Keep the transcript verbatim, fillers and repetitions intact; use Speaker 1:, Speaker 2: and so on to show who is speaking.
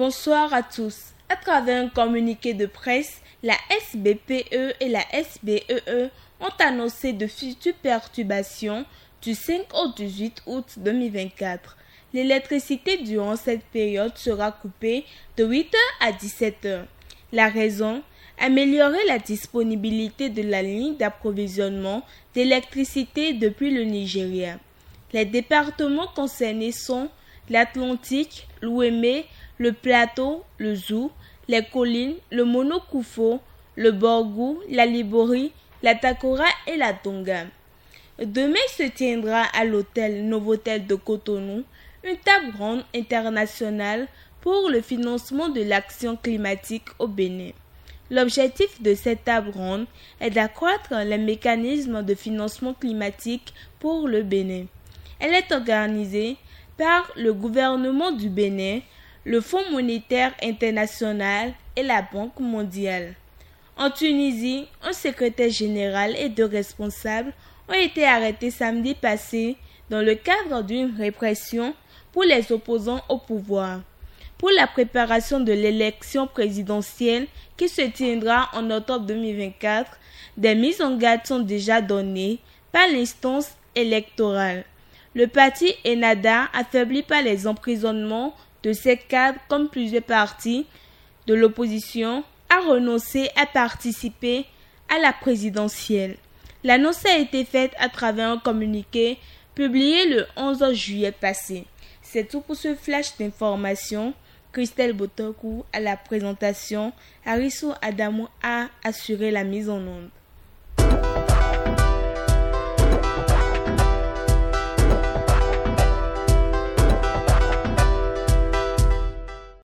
Speaker 1: Bonsoir à tous. À travers un communiqué de presse, la S B P E et la S B E E ont annoncé de futures perturbations du cinq au dix-huit août deux mille vingt-quatre. L'électricité durant cette période sera coupée de huit heures à dix-sept heures. La raison ? Améliorer la disponibilité de la ligne d'approvisionnement d'électricité depuis le Nigeria. Les départements concernés sont l'Atlantique, l'Ouémé, le Plateau, le Zou, les collines, le Monokoufo, le Borgou, la Liborie, la Takora et la Tonga. Demain se tiendra à l'hôtel Novotel de Cotonou une table ronde internationale pour le financement de l'action climatique au Bénin. L'objectif de cette table ronde est d'accroître les mécanismes de financement climatique pour le Bénin. Elle est organisée par le gouvernement du Bénin, le Fonds monétaire international et la Banque mondiale. En Tunisie, un secrétaire général et deux responsables ont été arrêtés samedi passé dans le cadre d'une répression pour les opposants au pouvoir. Pour la préparation de l'élection présidentielle qui se tiendra en octobre deux mille vingt-quatre, des mises en garde sont déjà données par l'instance électorale. Le parti Ennahda, affaibli par les emprisonnements de ses cadres comme plusieurs partis de l'opposition, a renoncé à participer à la présidentielle. L'annonce a été faite à travers un communiqué publié le onze juillet passé. C'est tout pour ce flash d'information. Christelle Botokou à la présentation, Harissou Adamou a assuré la mise en onde.